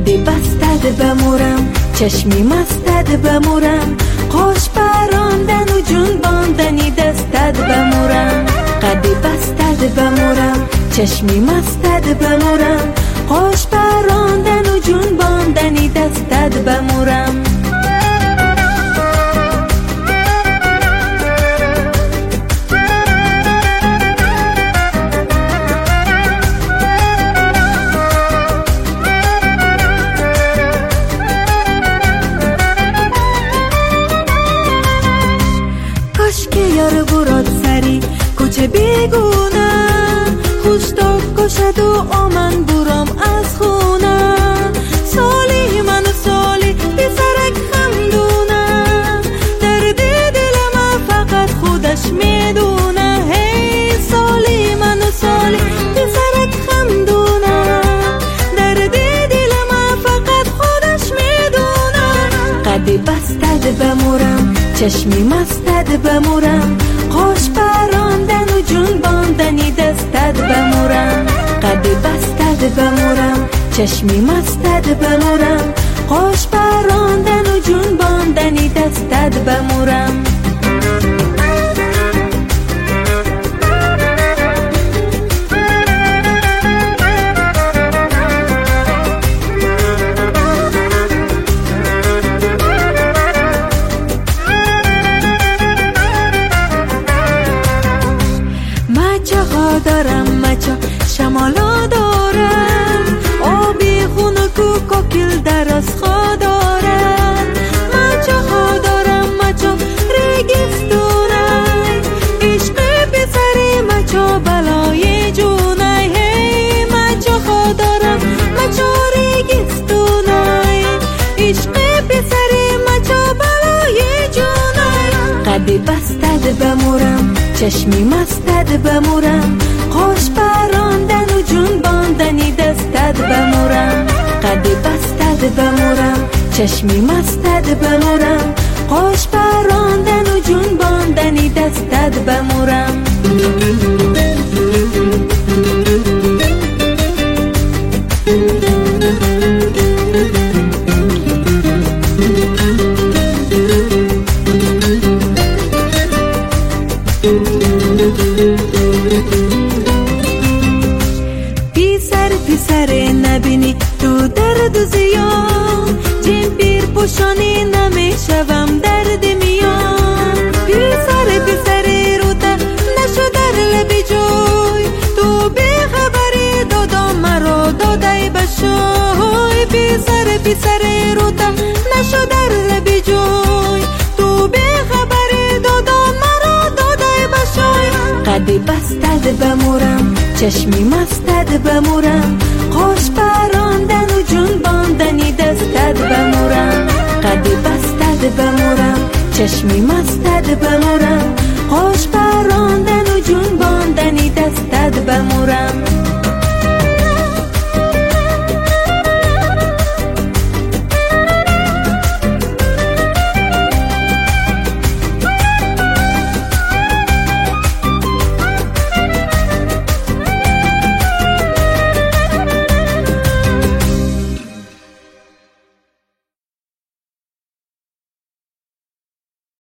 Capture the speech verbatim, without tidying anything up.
قدی بستد بمورم، چشمی مستد بمورم، خوش براندن و جون باندنی دستد بمورم. قدی بستد بمورم، چشمی مستد بمورم، خوش براندن و جون باندنی دستد بمورم. که یار براد سری کوچه بیگونه، خوش تا کشد و آمن برام از خونه. سالی من سالی پسرک خمدونه، درد دل من فقط خودش میدونه. هی سالی من سالی پسرک خمدونه، درد دل من فقط خودش میدونه. قدی بستد بمورم، چشمی مستد بمورم، خوش براندن و جون باندنی دستد بمورم. قدی بستد بمورم، چشمی مستد بمورم، خوش براندن و جون باندنی دستد بمورم. دارم مچا شمالا دارم، آبی خونک و کوکل در از خوا دارم. مچا ها دارم مچا ریگستونای، عشق پسری مچا بلای جونای. هی مچا ها دارم مچا ریگستونای، عشق پسری مچا بلای جونای. قدی بستد بمورم، چشمی مستد بمورم، خوش براندن و جون باندنی دستد بمورم. قدی بستد بمورم، چشمی مستد بمورم، خوش براندن و جون باندنی دستد بمورم. پیسر پیسر نبینی تو درد و زیان، جیم پیر پوشانی نمیشوم درد میان. پیسر پیسر روتا نشو در لبی جوی، تو بی خبری دادا مرا دادای بشوی. پیسر پیسر روتا نشو در لبی جوی، تو بی خبری دادا مرا دادای بشوی. قدی بستد بمورم، چشمی مستد بمورم، خوش براندن و جون باندنی دستد بمورم. قدی بستد بمورم، چشمی مستد بمورم، خوش براندن و جون باندنی دستد بمورم.